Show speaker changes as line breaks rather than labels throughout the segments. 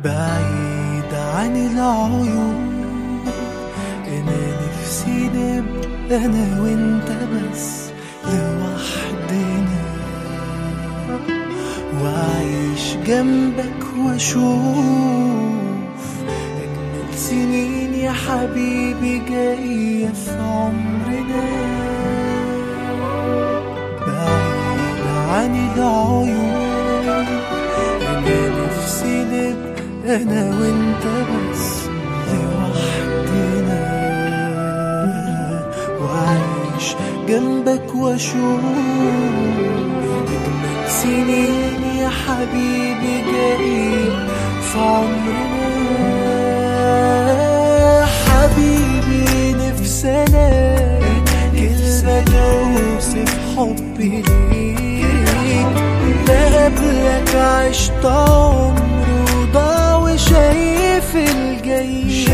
بعيد عن العيون. انا نفسي نبقى انا وانت بس لوحدنا، وأعيش جنبك وأشوف أجمل سنين يا حبيبي جاية في عمرنا. بعيد عن العيون، أنا نفسي نبقى أنا وأنت بس لوحدنا، وأعيش جنبك وأشوف أجمل سنين يا حبيبي جاي في عمرنا. حبيبي نفسي الاقي كلمة توصف حبي ليك، لا قبلك عشت عمري وضاع وشايف الجاي،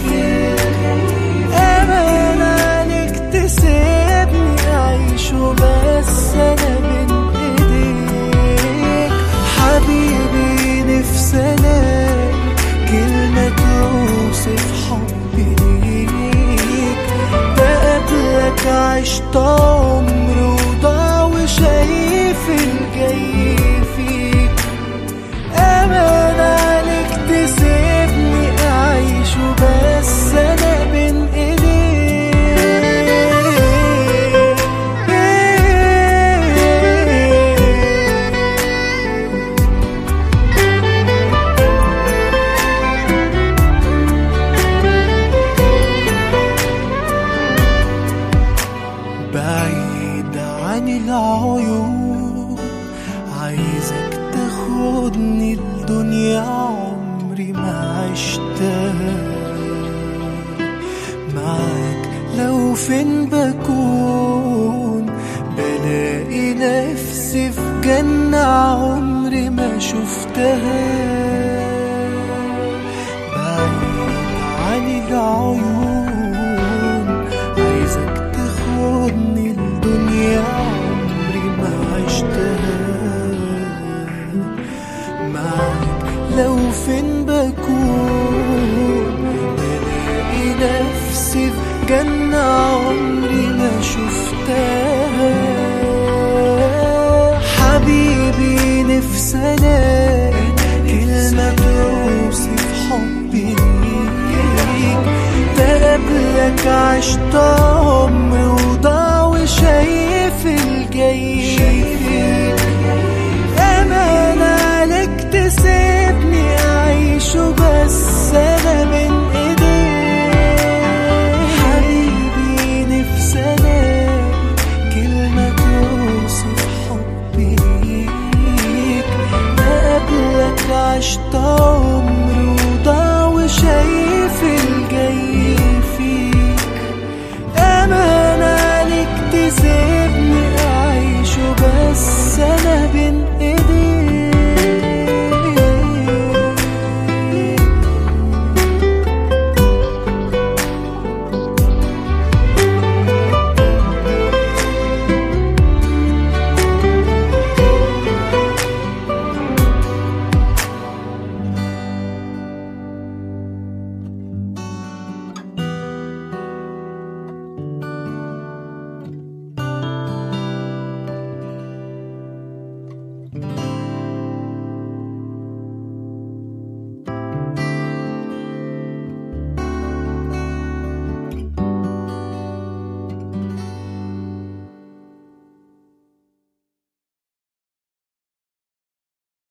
أمان عليك تسيبني أعيش وبس أنا بين إيديك. حبيبي نفسي ألاقي كلمة توصف حبي ليك، ده قبلك عشت عمري وضاع وشايف الجاي فيك، أمان عليك تسيبني أعيش وبس أنا بين إيديك. بعيد عن العيون، عايزك تاخدني الدنيا عمري ما عشتها معاك. لو فين بكون بلاقي نفسي في جنة عمري ما شفتها. بعيد عن العيون، عايزك تاخدني الدنيا عمري ما عشتها معاك. لو فين بكون بلاقي نفسي في جنة عمري ما شفتها. حبيبي نفسي الاقي كلمة توصف حبي ليك، ده قبلك عشت عمري وضاع وشايف الجاي فيك، أمان عليك تسيبني أعيش وبس أنا بين إيديك. حبيبي نفسي ألاقي كلمة توصف حبي ليك، ده قبلك عشت عمري وضاع وشايف الجاي فيك.